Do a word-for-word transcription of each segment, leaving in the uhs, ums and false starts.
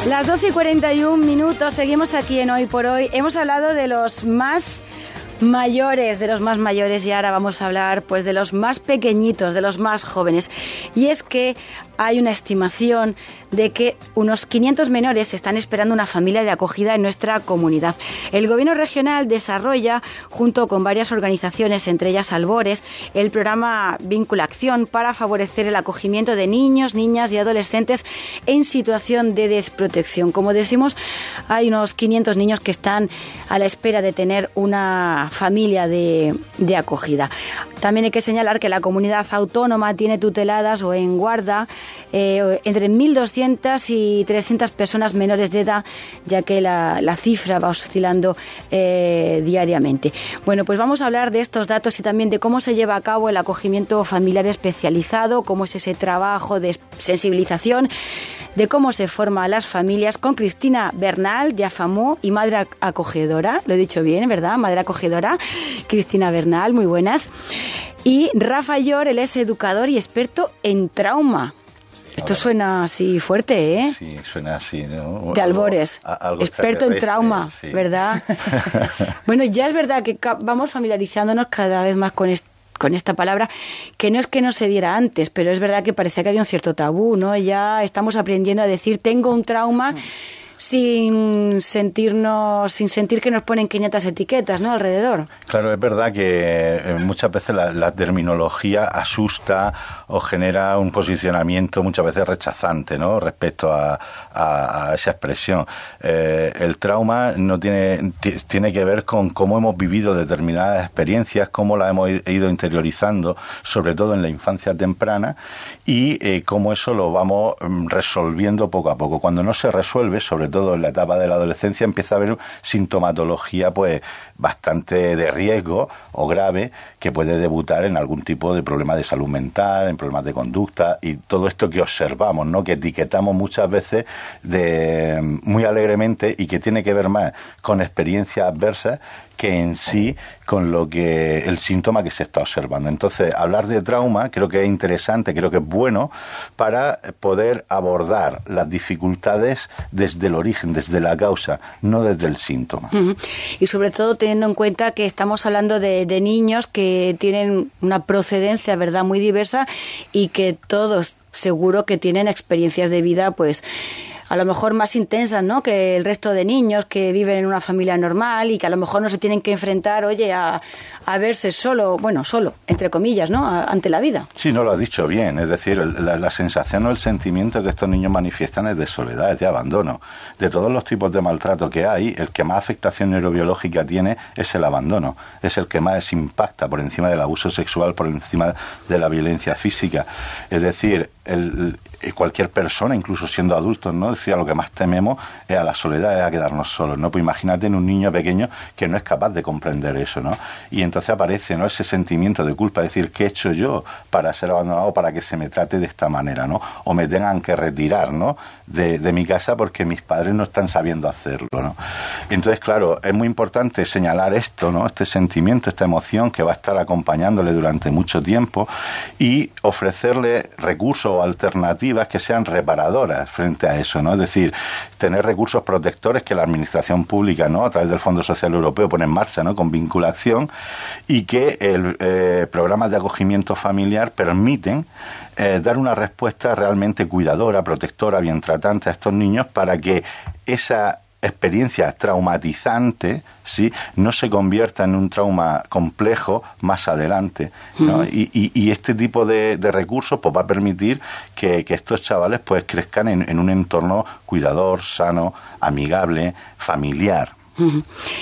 Las doce y cuarenta y un minutos, seguimos aquí en Hoy por Hoy. Hemos hablado de los más mayores, de los más mayores, y ahora vamos a hablar pues de los más pequeñitos, de los más jóvenes. Y es que hay una estimación de que unos quinientos menores están esperando una familia de acogida en nuestra comunidad. El Gobierno regional desarrolla, junto con varias organizaciones, entre ellas Albores, el programa Vínculo Acción para favorecer el acogimiento de niños, niñas y adolescentes en situación de desprotección. Como decimos, hay unos quinientos niños que están a la espera de tener una familia de, de acogida. También hay que señalar que la comunidad autónoma tiene tuteladas o en guarda eh, entre mil doscientas y trescientas personas menores de edad, ya que la, la cifra va oscilando eh, diariamente. Bueno, pues vamos a hablar de estos datos y también de cómo se lleva a cabo el acogimiento familiar especializado, cómo es ese trabajo de sensibilización, de cómo se forma a las familias, con Cristina Bernal, de AFAMU y madre acogedora. Lo he dicho bien, ¿verdad? Madre acogedora. Cristina Bernal, muy buenas. Y Rafa Llor, él es educador y experto en trauma. Esto suena así fuerte, ¿eh? Sí, suena así, ¿no? De Albores, algo, algo experto en trauma, sí. ¿Verdad? Bueno, ya es verdad que vamos familiarizándonos cada vez más con esto, con esta palabra, que no es que no se diera antes, pero es verdad que parecía que había un cierto tabú, ¿no? Ya estamos aprendiendo a decir tengo un trauma mm. sin sentirnos, sin sentir que nos ponen quinientas etiquetas, ¿no? Alrededor. Claro, es verdad que muchas veces la, la terminología asusta o genera un posicionamiento muchas veces rechazante, ¿no? Respecto a, a, a esa expresión. Eh, el trauma no tiene, t- tiene que ver con cómo hemos vivido determinadas experiencias, cómo las hemos ido interiorizando, sobre todo en la infancia temprana, y eh, cómo eso lo vamos resolviendo poco a poco. Cuando no se resuelve, sobre todo en la etapa de la adolescencia, empieza a haber sintomatología pues bastante de riesgo o grave, que puede debutar en algún tipo de problema de salud mental, en problemas de conducta, y todo esto que observamos, ¿no? Que etiquetamos muchas veces de muy alegremente, y que tiene que ver más con experiencias adversas que en sí con lo que el síntoma que se está observando. Entonces, hablar de trauma creo que es interesante, creo que es bueno para poder abordar las dificultades desde el origen, desde la causa, no desde el síntoma. Uh-huh. Y sobre todo teniendo en cuenta que estamos hablando de, de niños que tienen una procedencia, ¿verdad?, muy diversa, y que todos seguro que tienen experiencias de vida, pues a lo mejor más intensas, ¿no?, que el resto de niños que viven en una familia normal y que a lo mejor no se tienen que enfrentar, oye, a, a verse solo, bueno, solo, entre comillas, ¿no?, a, ante la vida. Sí, no lo has dicho bien, es decir, la, la sensación o el sentimiento que estos niños manifiestan es de soledad, es de abandono. De todos los tipos de maltrato que hay, el que más afectación neurobiológica tiene es el abandono, es el que más impacta por encima del abuso sexual, por encima de la violencia física. Es decir, el, cualquier persona, incluso siendo adultos, ¿no?, decía, lo que más tememos es a la soledad, es a quedarnos solos, ¿no? Pues imagínate en un niño pequeño que no es capaz de comprender eso, ¿no? Y entonces aparece, ¿no?, ese sentimiento de culpa, es decir, ¿qué he hecho yo para ser abandonado, para que se me trate de esta manera, ¿no? O me tengan que retirar, ¿no?, de, de mi casa porque mis padres no están sabiendo hacerlo, ¿no? Entonces, claro, es muy importante señalar esto, ¿no?, este sentimiento, esta emoción que va a estar acompañándole durante mucho tiempo, y ofrecerle recursos o alternativas que sean reparadoras frente a eso, ¿no? Es decir, tener recursos protectores que la administración pública, ¿no?, a través del Fondo Social Europeo pone en marcha, ¿no?, con Vínculo Acción, y que el eh, programas de acogimiento familiar permiten eh, dar una respuesta realmente cuidadora, protectora, bien tratante a estos niños, para que esa experiencia traumatizante, ¿sí?, no se convierta en un trauma complejo más adelante, ¿no? Mm. Y, y, y este tipo de, de recursos pues va a permitir que, que estos chavales pues crezcan en, en un entorno cuidador, sano, amigable, familiar. Mm.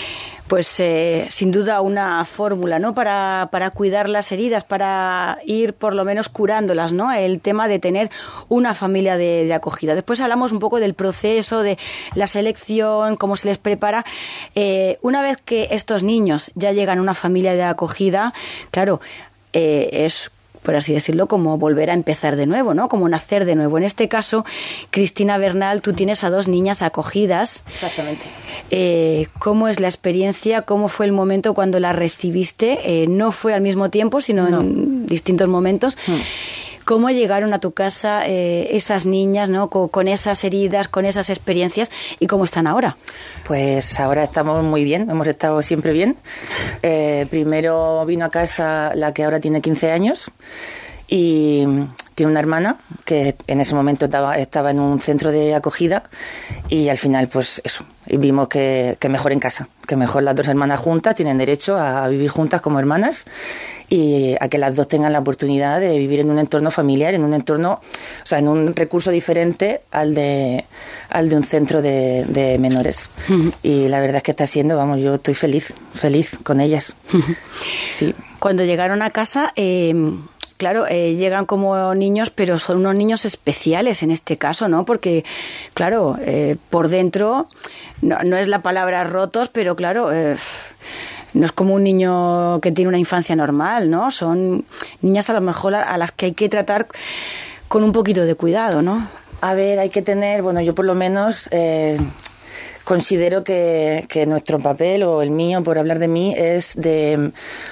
Pues eh, sin duda una fórmula, ¿no?, para, para cuidar las heridas, para ir por lo menos curándolas, ¿no?, el tema de tener una familia de, de acogida. Después hablamos un poco del proceso, de la selección, cómo se les prepara. Eh, una vez que estos niños ya llegan a una familia de acogida, claro, eh, es, por así decirlo, como volver a empezar de nuevo, ¿no?, como nacer de nuevo. En este caso, Cristina Bernal, tú tienes a dos niñas acogidas. Exactamente. Eh, ¿Cómo es la experiencia? ¿Cómo fue el momento cuando la recibiste? Eh, no fue al mismo tiempo, sino no. en distintos momentos. Hmm. ¿Cómo llegaron a tu casa eh, esas niñas, ¿no? Con, con esas heridas, con esas experiencias, y cómo están ahora? Pues ahora estamos muy bien, hemos estado siempre bien. Eh, primero vino a casa la que ahora tiene quince años y tiene una hermana que en ese momento estaba, estaba en un centro de acogida y al final pues eso, y vimos que, que mejor en casa, que mejor las dos hermanas juntas tienen derecho a vivir juntas como hermanas y a que las dos tengan la oportunidad de vivir en un entorno familiar, en un entorno, o sea, en un recurso diferente al de al de un centro de, de menores. Uh-huh. Y la verdad es que está siendo, vamos, yo estoy feliz, feliz con ellas. Uh-huh. Sí. Cuando llegaron a casa, eh, claro, eh, llegan como niños, pero son unos niños especiales en este caso, ¿no? Porque, claro, eh, por dentro, no, no es la palabra rotos, pero claro, eh, no es como un niño que tiene una infancia normal, ¿no? Son niñas a lo mejor a las que hay que tratar con un poquito de cuidado, ¿no? A ver, hay que tener, bueno, yo por lo menos eh, considero que, que nuestro papel, o el mío, por hablar de mí, es de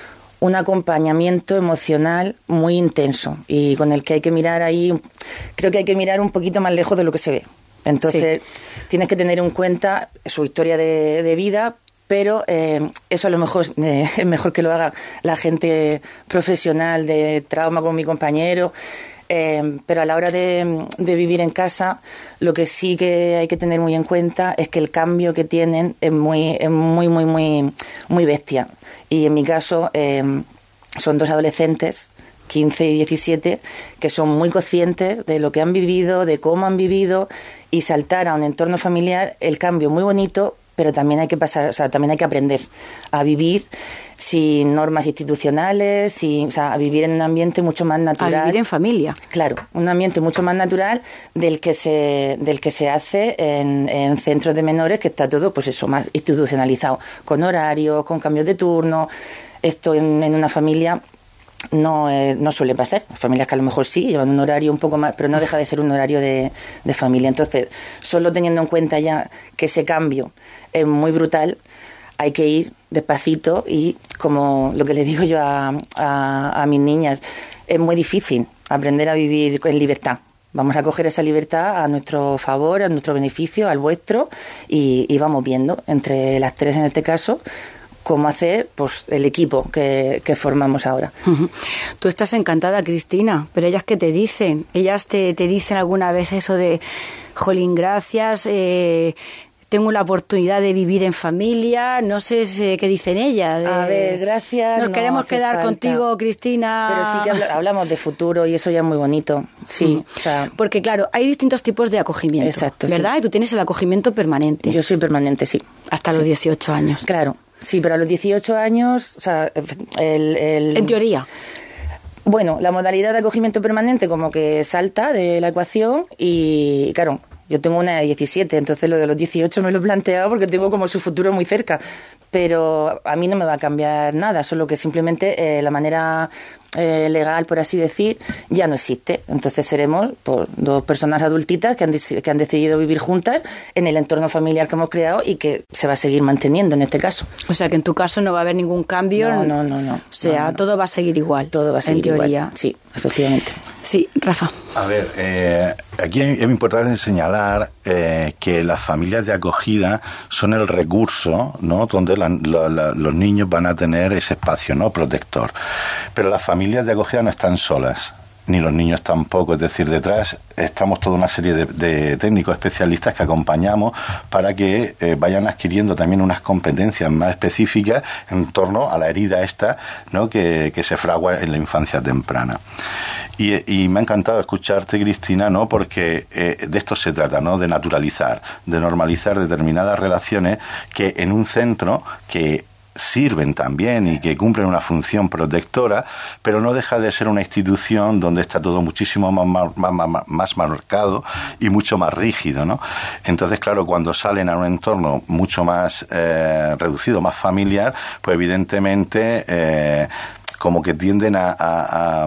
un acompañamiento emocional muy intenso y con el que hay que mirar ahí, creo que hay que mirar un poquito más lejos de lo que se ve. Entonces, sí, tienes que tener en cuenta su historia de, de vida, pero eh, eso a lo mejor eh, es mejor que lo haga la gente profesional de trauma como mi compañero. Eh, pero a la hora de, de vivir en casa, lo que sí que hay que tener muy en cuenta es que el cambio que tienen es muy, es muy, muy, muy, muy bestia. Y en mi caso eh, son dos adolescentes, quince y diecisiete, que son muy conscientes de lo que han vivido, de cómo han vivido, y saltar a un entorno familiar, el cambio muy bonito, pero también hay que pasar, o sea, también hay que aprender a vivir sin normas institucionales, sin, o sea, a vivir en un ambiente mucho más natural. A vivir en familia. Claro, un ambiente mucho más natural del que se, del que se hace en, en centros de menores, que está todo, pues eso, más institucionalizado, con horarios, con cambios de turno. Esto en, en una familia no, eh, no suele pasar. Familias que a lo mejor sí llevan un horario un poco más, pero no deja de ser un horario de, de familia. Entonces, solo teniendo en cuenta ya que ese cambio es muy brutal, hay que ir despacito y, como lo que le digo yo a, a, a mis niñas, es muy difícil aprender a vivir en libertad. Vamos a coger esa libertad a nuestro favor, a nuestro beneficio, al vuestro, y, y vamos viendo entre las tres en este caso cómo hacer pues el equipo que, que formamos ahora. Uh-huh. Tú estás encantada, Cristina, pero ellas, ¿qué te dicen? Ellas te, te dicen alguna vez eso de, jolín, gracias, eh, tengo la oportunidad de vivir en familia, no sé si, qué dicen ellas. A eh, ver, gracias. Nos no queremos quedar falta. Contigo, Cristina. Pero sí que habla, hablamos de futuro y eso ya es muy bonito. Sí. Uh-huh. O sea, porque claro, hay distintos tipos de acogimiento. Exacto. ¿Verdad? Sí. Y tú tienes el acogimiento permanente. Yo soy permanente, sí. Hasta sí. los dieciocho años. Claro. Sí, pero a los dieciocho años, o sea, el, el... En teoría. Bueno, la modalidad de acogimiento permanente como que salta de la ecuación y, claro, yo tengo una de diecisiete, entonces lo de los dieciocho me lo he planteado porque tengo como su futuro muy cerca. Pero a mí no me va a cambiar nada, solo que simplemente eh, la manera eh, legal, por así decir, ya no existe. Entonces seremos pues, dos personas adultitas que han, que han decidido vivir juntas en el entorno familiar que hemos creado y que se va a seguir manteniendo en este caso. O sea que en tu caso no va a haber ningún cambio. No, no, no. no o sea, no, no. todo va a seguir igual. Todo va a seguir en teoría. Igual. Sí, efectivamente. Sí, Rafa. A ver, eh, aquí es importante señalar eh, que las familias de acogida son el recurso, ¿no?, donde la, la, la, los niños van a tener ese espacio, ¿no?, protector. Pero las familias de acogida no están solas, ni los niños tampoco. Es decir, detrás estamos toda una serie de, de técnicos especialistas que acompañamos para que eh, vayan adquiriendo también unas competencias más específicas en torno a la herida esta, ¿no?, que, que se fragua en la infancia temprana. Y, y me ha encantado escucharte, Cristina, ¿no?, porque eh, de esto se trata, ¿no?, de naturalizar, de normalizar determinadas relaciones que en un centro que sirven también y que cumplen una función protectora, pero no deja de ser una institución donde está todo muchísimo más, más, más, más marcado y mucho más rígido, ¿no? Entonces, claro, cuando salen a un entorno mucho más eh, reducido, más familiar, pues evidentemente eh, como que tienden a, a, a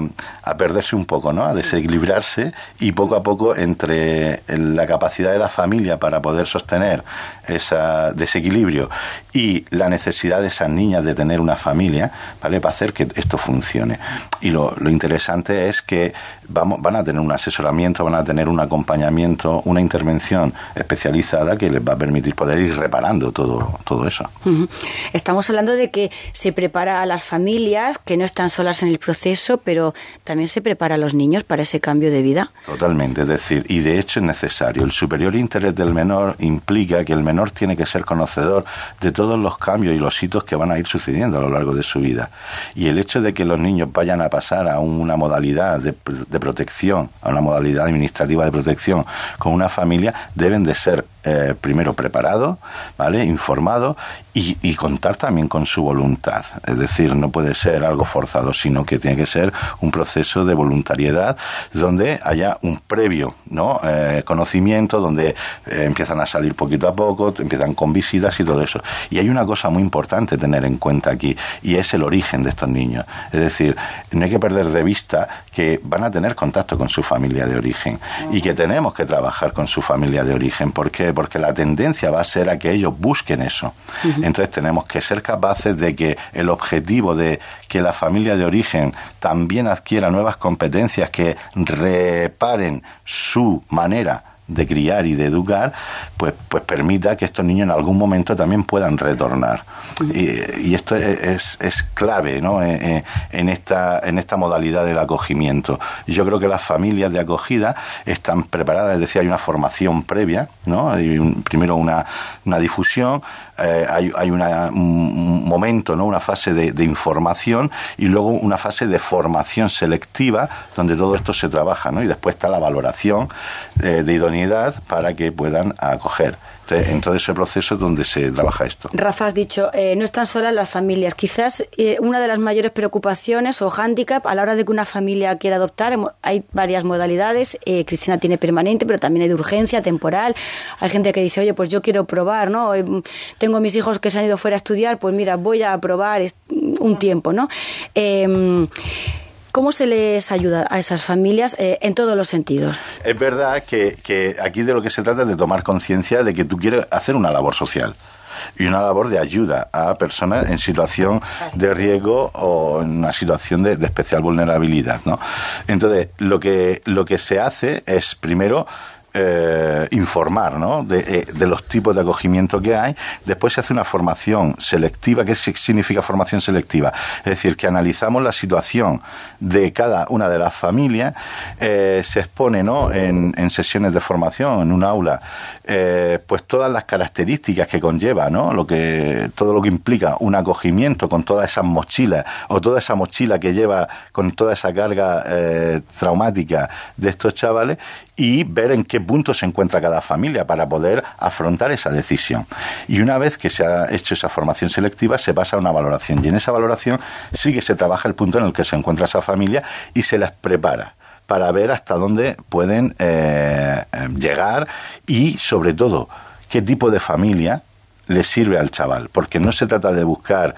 a perderse un poco, ¿no? A desequilibrarse, y poco a poco entre la capacidad de la familia para poder sostener ese desequilibrio y la necesidad de esas niñas de tener una familia, ¿vale? Para hacer que esto funcione. Y lo, lo interesante es que vamos, van a tener un asesoramiento, van a tener un acompañamiento, una intervención especializada que les va a permitir poder ir reparando todo, todo eso. Uh-huh. Estamos hablando de que se prepara a las familias que no están solas en el proceso, pero también se prepara a los niños para ese cambio de vida. Totalmente, es decir, y de hecho es necesario. El superior interés del menor implica que el menor tiene que ser conocedor de todos los cambios y los hitos que van a ir sucediendo a lo largo de su vida. Y el hecho de que los niños vayan a pasar a una modalidad de, de protección, a una modalidad administrativa de protección con una familia, deben de ser eh, primero preparados, ¿vale? Informados y, y contar también con su voluntad. Es decir, no puede ser algo forzado, sino que tiene que ser un proceso de voluntariedad donde haya un previo, ¿no? Eh, conocimiento, donde eh, empiezan a salir poquito a poco, empiezan con visitas y todo eso. Y hay una cosa muy importante tener en cuenta aquí, y es el origen de estos niños. Es decir, no hay que perder de vista que van a tener contacto con su familia de origen y que tenemos que trabajar con su familia de origen. ¿Por qué? Porque la tendencia va a ser a que ellos busquen eso. Uh-huh. Entonces tenemos que ser capaces de que el objetivo de que la familia de origen también adquiera nuevas competencias que reparen su manera de criar y de educar, pues pues permita que estos niños en algún momento también puedan retornar. Y, y esto es, es, es clave, ¿no? En, en esta en esta modalidad del acogimiento. Yo creo que las familias de acogida están preparadas, es decir, hay una formación previa, ¿no? Hay un, primero una, una difusión, eh, hay, hay una, un momento, ¿no? Una fase de, de información y luego una fase de formación selectiva donde todo esto se trabaja, ¿no? Y después está la valoración eh, de idoneidad para que puedan acoger. Entonces, en todo ese proceso donde se trabaja esto. Rafa, has dicho, eh, no están solas las familias. Quizás eh, una de las mayores preocupaciones o hándicap a la hora de que una familia quiera adoptar, hay varias modalidades. Eh, Cristina tiene permanente, pero también hay de urgencia, temporal. Hay gente que dice, oye, pues yo quiero probar, ¿no? Tengo mis hijos que se han ido fuera a estudiar, pues mira, voy a probar un tiempo, ¿no? Eh, ¿Cómo se les ayuda a esas familias eh, en todos los sentidos? Es verdad que, que aquí de lo que se trata es de tomar conciencia de que tú quieres hacer una labor social y una labor de ayuda a personas en situación de riesgo o en una situación de, de especial vulnerabilidad, ¿no? Entonces, lo que, lo que se hace es, primero, Eh, informar, ¿no? de, eh, de los tipos de acogimiento que hay. Después se hace una formación selectiva. ¿Qué significa formación selectiva? Es decir, que analizamos la situación de cada una de las familias, eh, se expone, ¿no? en, en sesiones de formación, en un aula, eh, pues todas las características que conlleva, ¿no? lo que, todo lo que implica un acogimiento con todas esas mochilas o toda esa mochila que lleva con toda esa carga eh, traumática de estos chavales, y ver en qué punto se encuentra cada familia para poder afrontar esa decisión. Y una vez que se ha hecho esa formación selectiva, se pasa a una valoración. Y en esa valoración sí que se trabaja el punto en el que se encuentra esa familia y se las prepara para ver hasta dónde pueden eh, llegar y, sobre todo, qué tipo de familia le sirve al chaval. Porque no se trata de buscar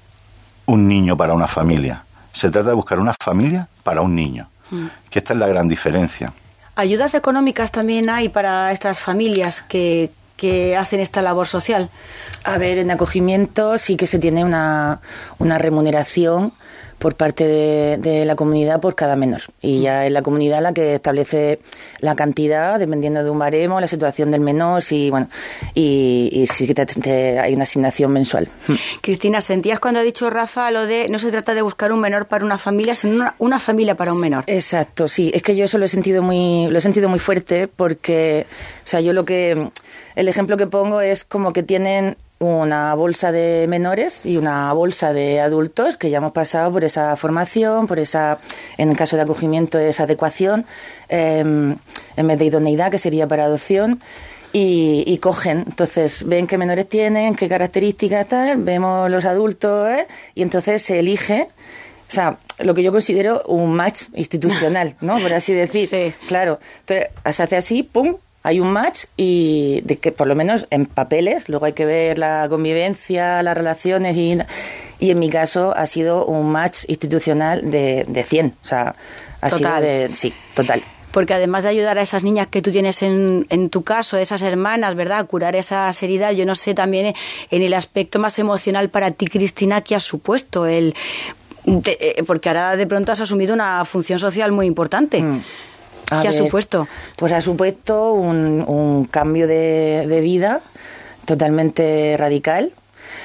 un niño para una familia. Se trata de buscar una familia para un niño. Mm. Que esta es la gran diferencia. ¿Ayudas económicas también hay para estas familias que, que hacen esta labor social? A ver, en acogimiento sí que se tiene una, una remuneración por parte de, de la comunidad por cada menor. Y ya es la comunidad la que establece la cantidad, dependiendo de un baremo, la situación del menor, si, bueno, y, y sí que te, te, hay una asignación mensual. Cristina, ¿sentías cuando ha dicho Rafa lo de no se trata de buscar un menor para una familia, sino una, una familia para un menor? Exacto, sí. Es que yo eso lo he sentido muy, lo he sentido muy fuerte porque, o sea, yo lo que, el ejemplo que pongo es como que tienen una bolsa de menores y una bolsa de adultos que ya hemos pasado por esa formación, por esa, en el caso de acogimiento, esa adecuación, eh, en vez de idoneidad, que sería para adopción, y, y cogen. Entonces, ven qué menores tienen, qué características tal, vemos los adultos, ¿eh? Y entonces se elige. O sea, lo que yo considero un match institucional, ¿no? Por así decir. Sí. Claro. Entonces, se hace así, pum, hay un match y de que por lo menos en papeles, luego hay que ver la convivencia, las relaciones y, y en mi caso ha sido un match institucional de, de cien. O sea, Ha total. sido de, sí, total. Porque además de ayudar a esas niñas que tú tienes en, en tu caso, esas hermanas, ¿verdad?, a curar esas heridas, yo no sé también en el aspecto más emocional para ti, Cristina, ¿qué ha supuesto el...? De, porque ahora de pronto has asumido una función social muy importante. Mm. ¿Qué ver, ha supuesto? Pues ha supuesto un, un cambio de, de vida totalmente radical,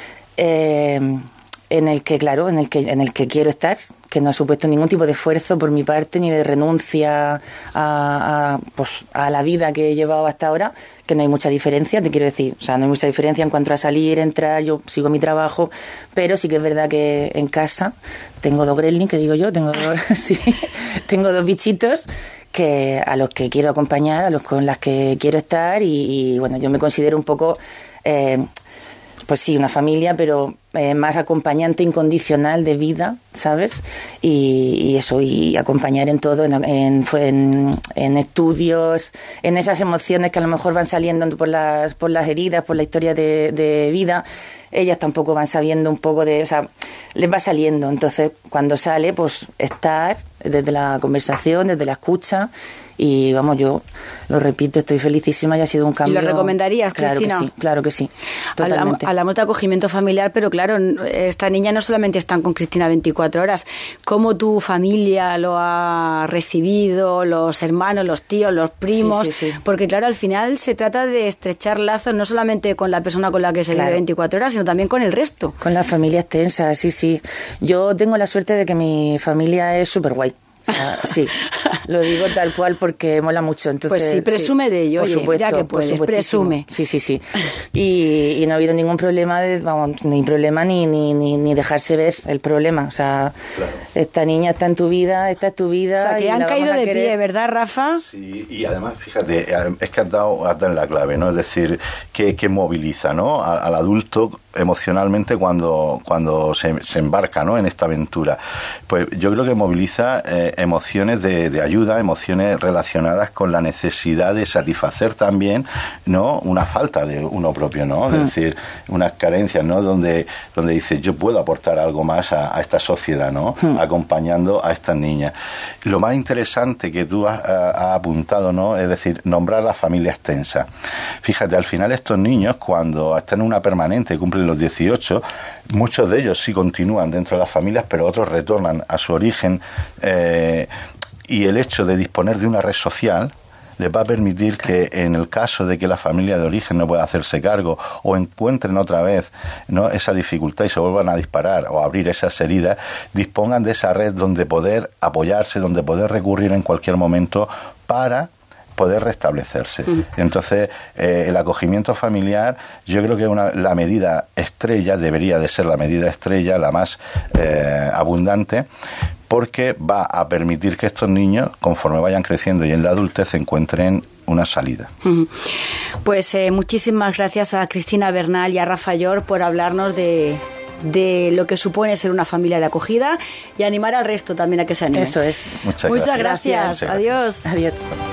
eh, en el que, claro, en el que, en el que quiero estar, que no ha supuesto ningún tipo de esfuerzo por mi parte ni de renuncia a, a, pues, a la vida que he llevado hasta ahora, que no hay mucha diferencia, te quiero decir, o sea, no hay mucha diferencia en cuanto a salir, entrar, yo sigo mi trabajo, pero sí que es verdad que en casa tengo dos gremlins, que digo yo, tengo dos, sí, tengo dos bichitos que a los que quiero acompañar, a los con las que quiero estar y, y bueno, yo me considero un poco... Eh, pues sí, una familia, pero eh, más acompañante incondicional de vida, ¿sabes? Y, y eso, y acompañar en todo, en, en, en, en estudios, en esas emociones que a lo mejor van saliendo por las, por las heridas, por la historia de, de vida. Ellas tampoco van sabiendo un poco de... O sea, les va saliendo. Entonces, cuando sale, pues estar desde la conversación, desde la escucha. Y vamos, yo lo repito, estoy felicísima y ha sido un cambio. ¿Y lo recomendarías, claro Cristina? Que sí, claro que sí, totalmente. Hablamos de acogimiento familiar, pero claro, esta niña no solamente están con Cristina veinticuatro horas. ¿Cómo tu familia lo ha recibido, los hermanos, los tíos, los primos? Sí, sí, sí. Porque claro, al final se trata de estrechar lazos no solamente con la persona con la que se claro. vive veinticuatro horas, sino también con el resto. Con la familia extensa, sí, sí. Yo tengo la suerte de que mi familia es súper guay. O sea, sí, lo digo tal cual porque mola mucho. Entonces, pues sí, presume sí, de ello, por oye, supuesto, ya que puedes, presume. Sí, sí, sí. Y, y no ha habido ningún problema, de, vamos, ni problema ni, ni, ni, ni dejarse ver el problema. O sea, claro. Esta niña está en tu vida, esta es tu vida. O sea, que y han caído de querer... pie, ¿verdad, Rafa? Sí, y además, fíjate, es que has dado, has dado en la clave, ¿no? Es decir, que, que moviliza, ¿no? Al, al adulto emocionalmente cuando, cuando se, se embarca, ¿no?, en esta aventura. Pues yo creo que moviliza eh, emociones de, de ayuda, emociones relacionadas con la necesidad de satisfacer también, ¿no?, una falta de uno propio, ¿no? Mm. Es decir, unas carencias, ¿no?, donde, donde dices, yo puedo aportar algo más a, a esta sociedad, ¿no?, mm. acompañando a estas niñas. Lo más interesante que tú has, has apuntado, ¿no?, es decir, nombrar la familia extensa. Fíjate, al final estos niños, cuando están en una permanente, cumplen los dieciocho, muchos de ellos sí continúan dentro de las familias, pero otros retornan a su origen, eh, y el hecho de disponer de una red social les va a permitir que en el caso de que la familia de origen no pueda hacerse cargo o encuentren otra vez, ¿no?, esa dificultad y se vuelvan a disparar o a abrir esas heridas, dispongan de esa red donde poder apoyarse, donde poder recurrir en cualquier momento para poder restablecerse. Uh-huh. Entonces, eh, el acogimiento familiar, yo creo que una, la medida estrella, debería de ser la medida estrella, la más eh, abundante, porque va a permitir que estos niños, conforme vayan creciendo y en la adultez, encuentren una salida. Uh-huh. Pues eh, muchísimas gracias a Cristina Bernal y a Rafa Llor por hablarnos de... de lo que supone ser una familia de acogida y animar al resto también a que se anime. Eso es. Muchas, Muchas gracias. gracias. Muchas gracias. Adiós. Adiós.